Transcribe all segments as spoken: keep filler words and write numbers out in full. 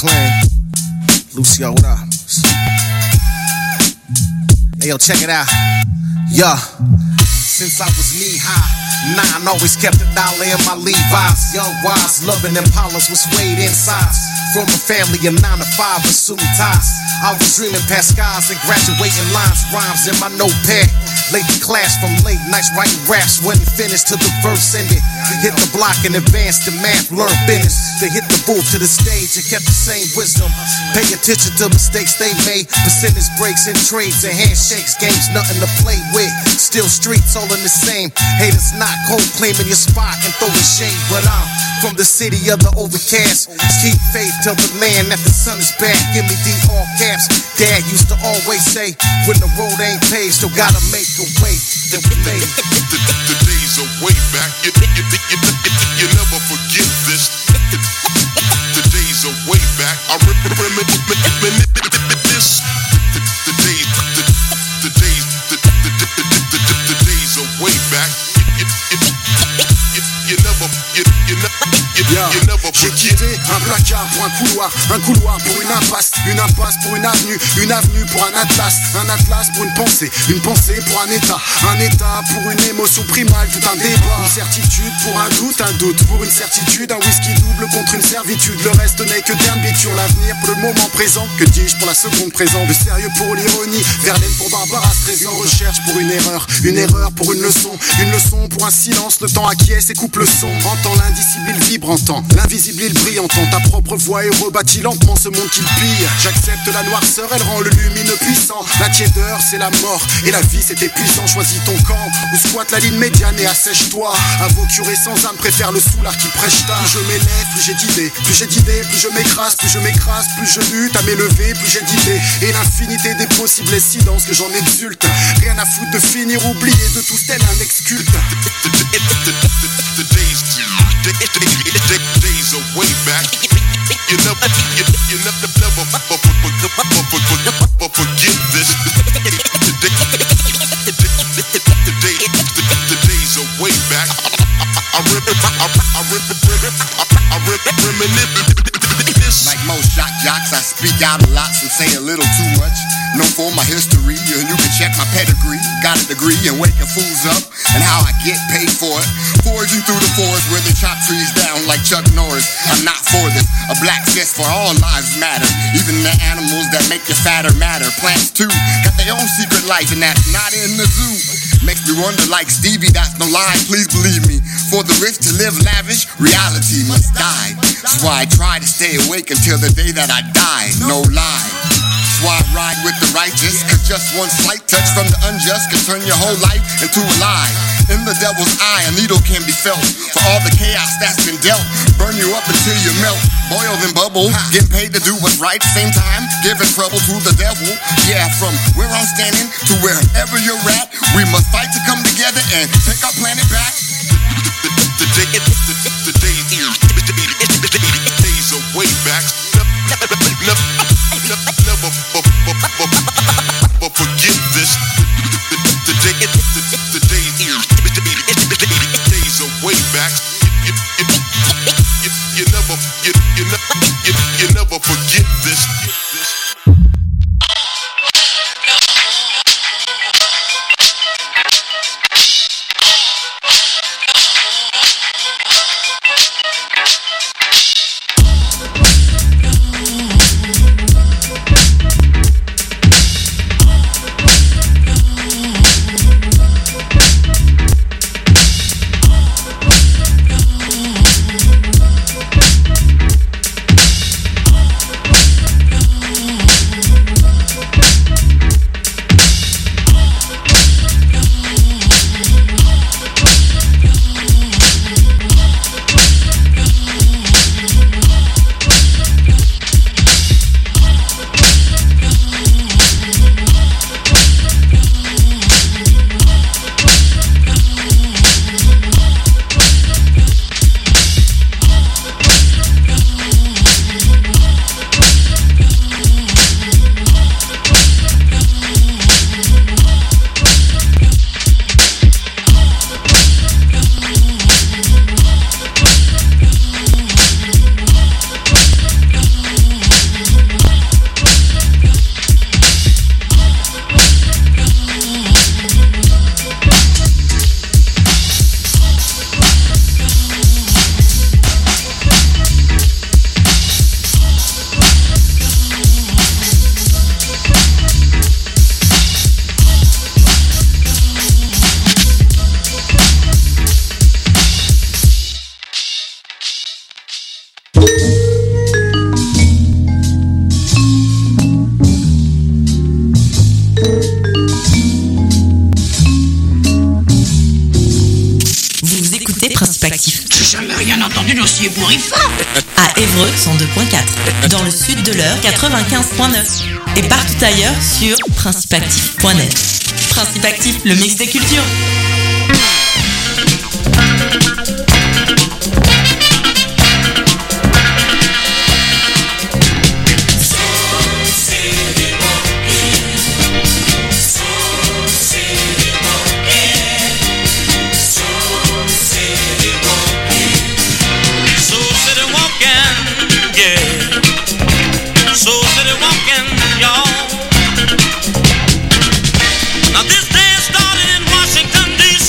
Clan. Lucio, what up? Hey, yo, check it out. Yeah. Since I was knee-high, nine always kept a dollar in my Levi's. Young, wise, loving Impalas with suede insides. From a family of nine to five with suit ties. I was dreaming past skies and graduating lines, rhymes in my notepad. Late to class from late nights writing raps when he finished till the verse ended. Hit the block and advanced in math, learn business. They hit the booth to the stage and kept the same wisdom. Pay attention to mistakes they made. Percentage breaks and trades and handshakes. Games nothing to play with. Still streets all in the same. Haters not cold claiming your spot and throwing shade. But I'm from the city of the overcast. Keep faith till the land that the sun is back. Give me the all caps. Dad used to always say, when the road ain't paved, still gotta make a way. Then we made it. The, the, the days are way back. You, you, you, you, you never forget this. The days are way back. I remember this. The days, the, the days, the, the, the, the, the, the days are way back. You, you, you, you never, you, you never, you, you never J'ai forget. quitté un placard pour un couloir, un couloir pour une impasse, une impasse pour une avenue, une avenue pour un atlas, un atlas pour une pensée, une pensée pour un état, un état pour une émotion primale, tout un débat, une certitude pour un doute, un doute pour une certitude, un whisky double contre une servitude, le reste n'est que d'ambiture, l'avenir pour le moment présent, que dis-je pour la seconde présente, le sérieux pour l'ironie, Verlaine pour Barbara Streisand, recherche pour une erreur, une erreur pour une leçon, une leçon pour un silence, le temps acquiesce et coupe le son, entend l'indicible, il vibre, entend l'invisible, il brille, entend ta propre voix et rebâtit lentement ce monde qu'il pille. J'accepte la noirceur, elle rend le lumineux puissant. La tiédeur, c'est la mort, et la vie c'est épuisant. Choisis ton camp, ou squatte la ligne médiane et assèche-toi. À vos curés sans âme, préfère le soulard qui prêche ta. Plus je m'élève, plus j'ai d'idées, plus j'ai d'idées, plus je m'écrase, plus je m'écrase, plus je lutte à m'élever, plus j'ai d'idées. Et l'infinité des possibles est si dense que j'en exulte. Rien à foutre de finir oublié de tous tel un ex-culte. The days, the days are way back. You never, you, you never, never, never forget this. The days are way back. I remember, I remember, I reminisce. Like most shock jocks, I speak out a lot, so say a little too much. Know for my history, and you can check my pedigree. Got a degree in waking fools up, and how I get paid for it. Forging through the forest where they chop trees down like Chuck Norris. I'm not for this. A black fist for all lives matter. Even the animals that make you fatter matter. Plants too, got their own secret life, and that's not in the zoo. Makes me wonder like Stevie, that's no lie, please believe me. For the rich to live lavish, reality must die. That's why I try to stay awake until the day that I die, no lie. That's why I ride with the righteous, cause just one slight touch from the unjust can turn your whole life into a lie. In the devil's eye, a needle can be felt. For all the chaos that's been dealt, burn you up until you melt. Boil and bubble, getting paid to do what's right. Same time, giving trouble to the devil. Yeah, from where I'm standing to wherever you're at, we must fight to come together and take our planet back. The days, the days, the days are way back. Never, never, never forget this. The days, the days, the days are way back. You, you, you, you never, you, you never, you, you never forget this. entendu dossier bourrifa. À Évreux, cent deux point quatre. Dans le sud de l'Eure, quatre-vingt-quinze point neuf. Et partout ailleurs sur principe actif point net. Principe Actif, le mix des cultures. Now this day started in Washington, D C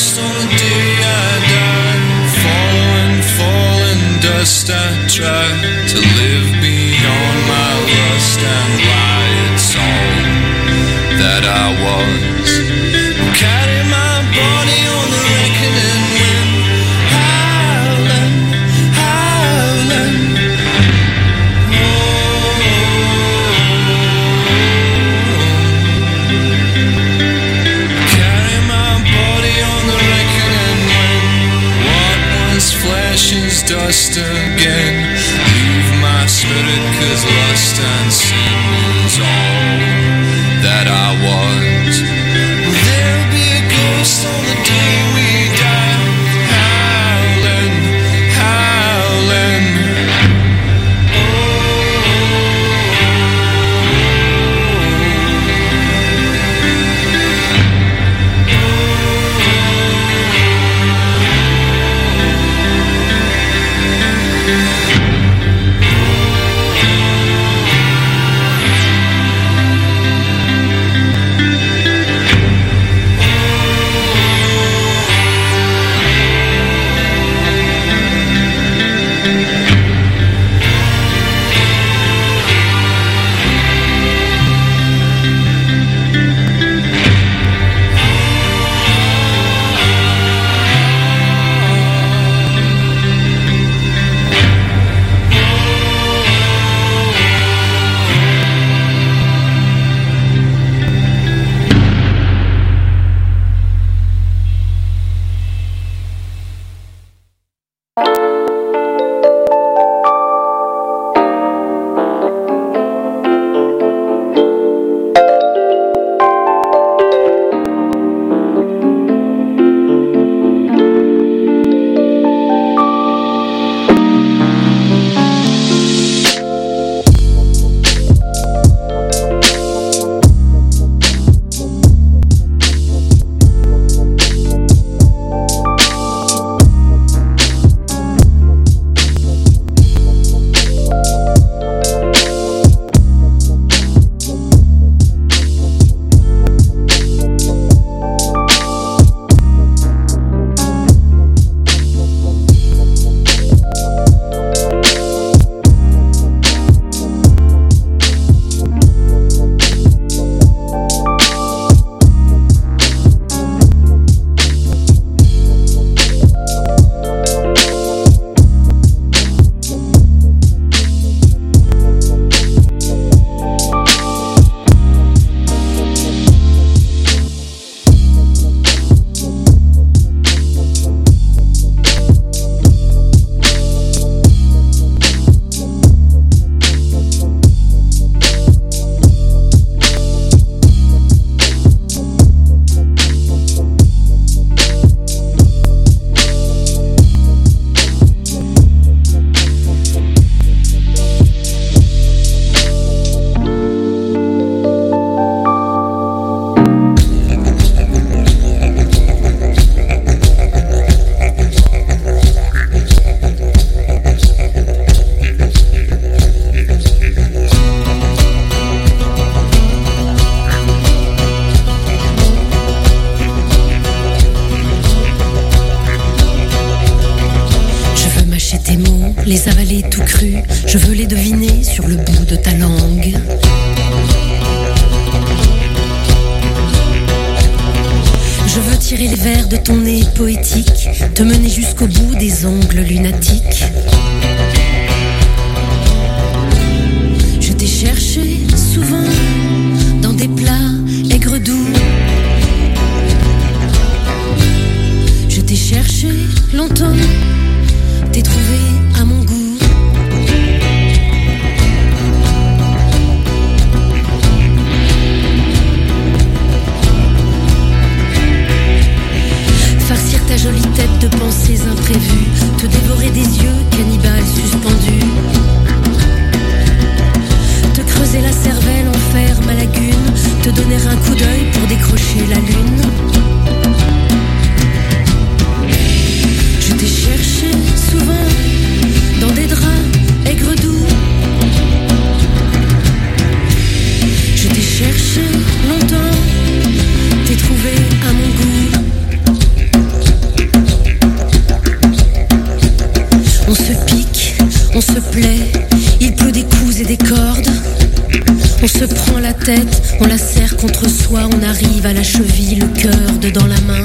ghost on the day I died. Falling, falling dust, I try to live beyond my lust and lie. It's all that I was. Carry my body on the reckoning wind, howling, howling. Is dust again. Leave my spirit, cause lust and sin is all that I was. Will there be a ghost on the day we die? Howling, howling. les avaler tout cru, je veux les deviner sur le bout de ta langue. Je veux tirer les vers de ton nez poétique, te mener jusqu'au bout des ongles lunatiques. Je t'ai cherché souvent dans des plats aigres doux. Je t'ai cherché longtemps, t'ai trouvé à mon goût. Farcir ta jolie tête de pensées imprévues, te dévorer des yeux cannibales suspendus. Te creuser la cervelle, en faire ma lagune, te donner un coup d'œil pour décrocher la lune. Je t'ai tête, on la serre contre soi, on arrive à la cheville, le cœur dedans la main.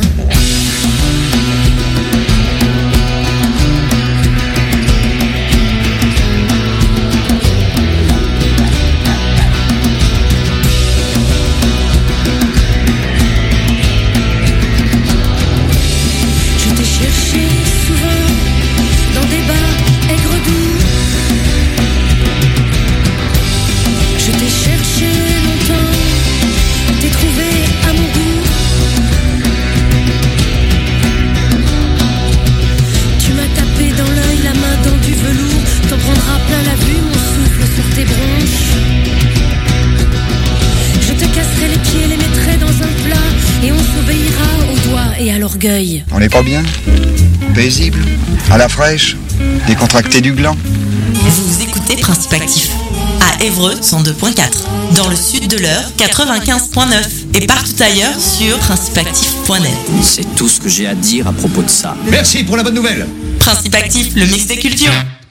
On n'est pas bien? Paisible? À la fraîche? Décontracté du gland? Vous écoutez Principe Actif à Évreux cent deux point quatre, dans le sud de l'Eure quatre-vingt-quinze point neuf et partout ailleurs sur principe actif point net. C'est tout ce que j'ai à dire à propos de ça. Merci pour la bonne nouvelle. Principe Actif, le mix des cultures.